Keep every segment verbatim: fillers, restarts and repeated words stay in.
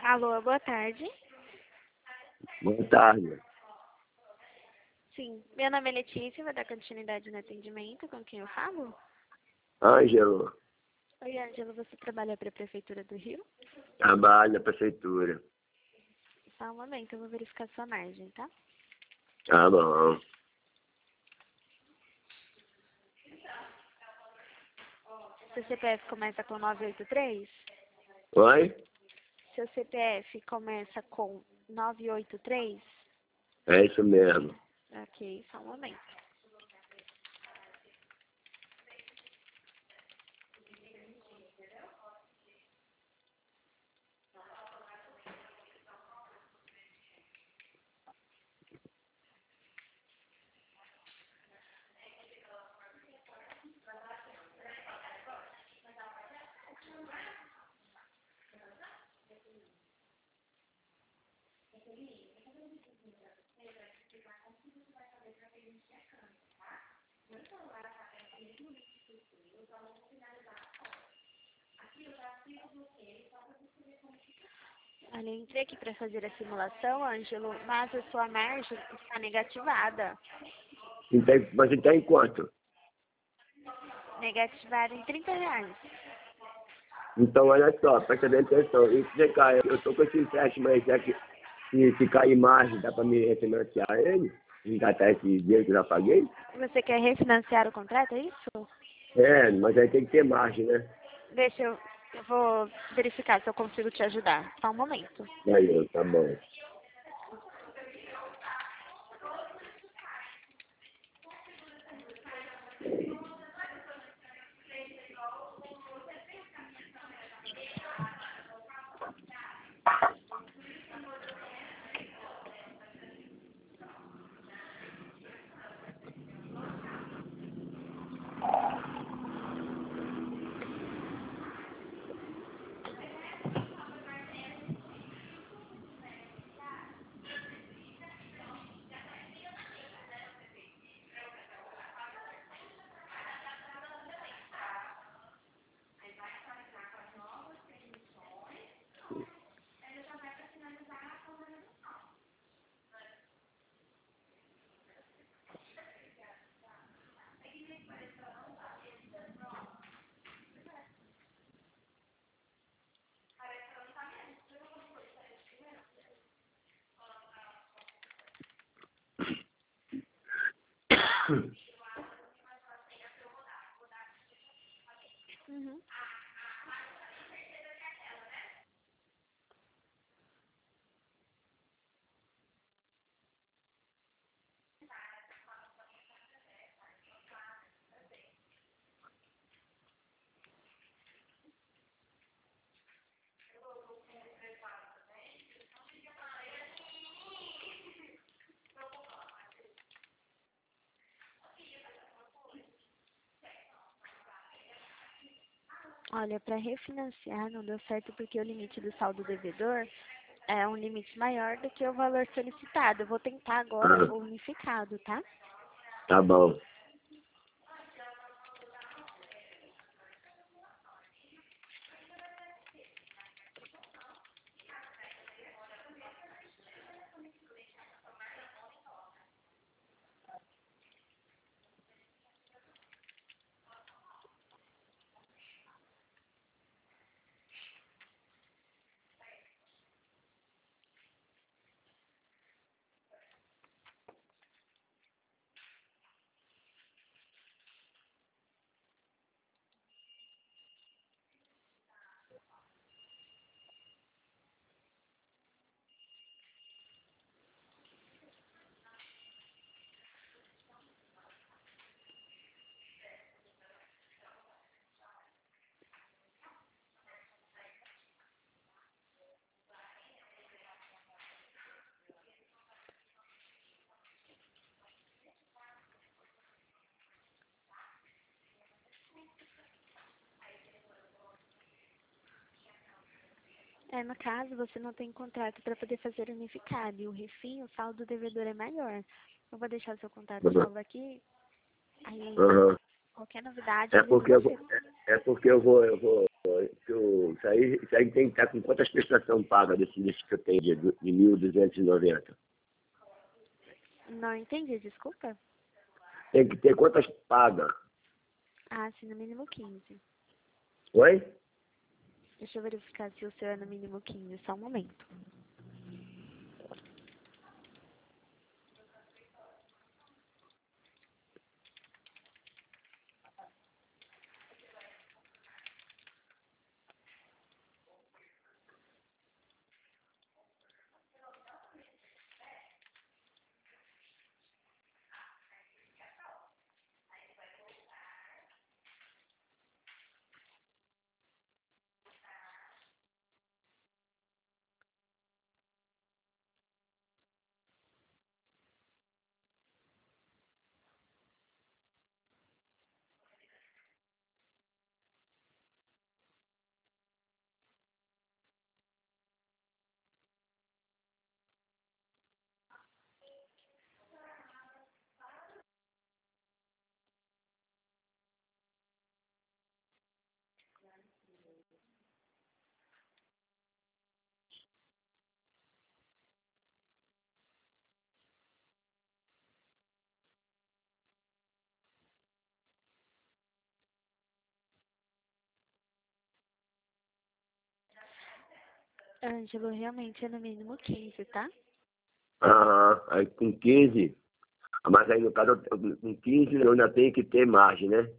Alô, boa tarde. Boa tarde. Sim, meu nome é Letícia, vou dar continuidade no atendimento. Com quem eu falo? Ângelo, Oi, Ângelo, você trabalha para a Prefeitura do Rio? trabalho na prefeitura. Só um momento, eu vou verificar sua margem, tá? Tá bom. Seu C P F começa com nove oito três? Oi? Seu C P F começa com nove oito três? É isso mesmo. Ok, só um momento. Olha, eu entrei aqui para fazer a simulação, Ângelo, mas a sua margem está negativada. Então, mas então em quanto? Negativada em trinta reais. Então, olha só, presta bem atenção. E se cair, eu tô com esse empréstimo aí, será que se, se cair margem, dá pra me refinanciar ele? Engatar esse dinheiro que eu já paguei? Você quer refinanciar o contrato, é isso? É, mas aí tem que ter margem, né? Deixa eu... Eu vou verificar se eu consigo te ajudar. Só um momento. Aí, tá bom. Uhum. Olha, para refinanciar não deu certo porque o limite do saldo devedor é um limite maior do que o valor solicitado. Eu vou tentar agora Ah, o unificado, tá? tá bom. É, no caso, você não tem contrato para poder fazer unificado. E o refim, o saldo devedor é maior. Eu vou deixar o seu contato salvo aqui. Aí, Aham. qualquer novidade, É eu aviso porque eu vou, você. é, é porque eu vou, eu vou que eu, isso, aí, isso aí tem que estar com quantas prestações pagas desse, desse que eu tenho de, de mil duzentos e noventa? Não entendi, desculpa. Tem que ter quantas pagas? Ah, sim, no mínimo quinze. Oi? Deixa eu verificar se o seu é no mínimo quinze, só um momento. Ângelo, realmente é no mínimo quinze, tá? Ah, aí com quinze, mas aí no caso, eu- com quinze eu ainda tenho que ter margem, né?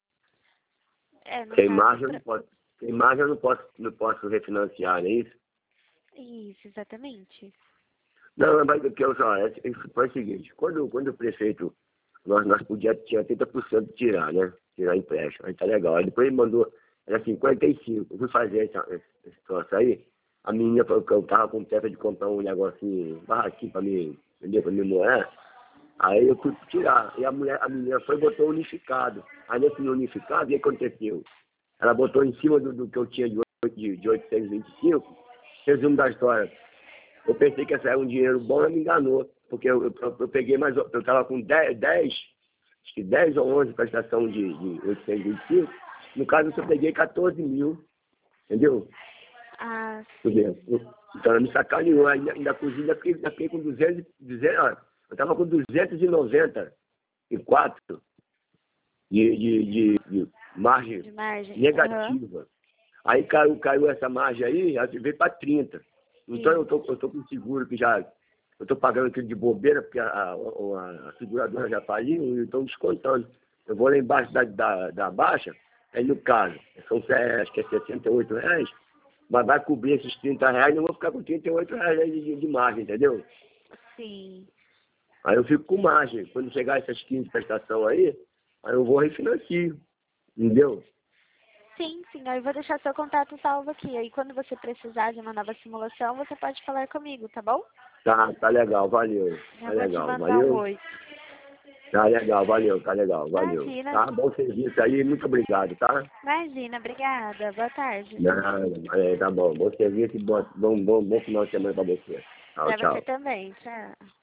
É, no Sem caso, margem eu pra... não posso, sem margem eu não posso, não posso refinanciar, não é isso? Isso, exatamente. Não, mas o que eu só, é, isso foi o seguinte, quando, quando o prefeito, nós, nós podíamos, tinha trinta por cento de tirar, né? Tirar empréstimo, aí tá legal. Aí depois ele mandou, era cinquenta e cinco, eu fui fazer essa, esse troço aí, a menina falou que eu tava com pressa de comprar um negocinho, barraquinho pra mim, entendeu? Pra mim moer. Aí eu fui tirar, e a mulher, a menina foi e botou unificado. Aí nesse unificado, o que aconteceu? Ela botou em cima do, do que eu tinha de, oito de, de oitocentos e vinte e cinco, resumo da história. Eu pensei que ia sair um dinheiro bom, ela me enganou. Porque eu, eu, eu peguei mais, eu estava com dez, dez, acho que dez ou onze prestação de, de oitocentos e vinte e cinco. No caso, eu só peguei quatorze mil, entendeu? Ah, Entendeu? Então ela me sacaneou, ainda, ainda cozinha, ainda fiquei, ainda fiquei com duzentos, duzentos, ó, eu estava com duzentos e noventa e quatro de, de, de, de margem de margem. Aham. negativa. Aí caiu, caiu essa margem aí, aí veio para trinta. Então eu Isso. tô, eu tô com seguro que já, eu tô pagando aquilo de bobeira, porque a, a, a seguradora já faliu e estão descontando. Eu vou lá embaixo da, da, da baixa, aí no caso, são, acho que é sessenta e oito reais, mas vai cobrir esses trinta reais e eu vou ficar com trinta e oito reais de, de, de margem, entendeu? Sim. Aí eu fico com margem. Quando chegar essas quinze prestações aí, aí eu vou refinancio, entendeu? Sim, sim. Aí eu vou deixar seu contato salvo aqui. Aí quando você precisar de uma nova simulação, você pode falar comigo, tá bom? Tá, tá legal, valeu. Já Tá vou te legal, mandar um valeu. oi. Tá legal, valeu, tá legal, valeu. Imagina. Tá, bom serviço aí, muito obrigado, tá? Imagina, obrigada. Boa tarde. Nada, é, tá bom, bom serviço e bom, bom, bom, bom final de semana pra você. Tchau, Pra você tchau. também. Tchau.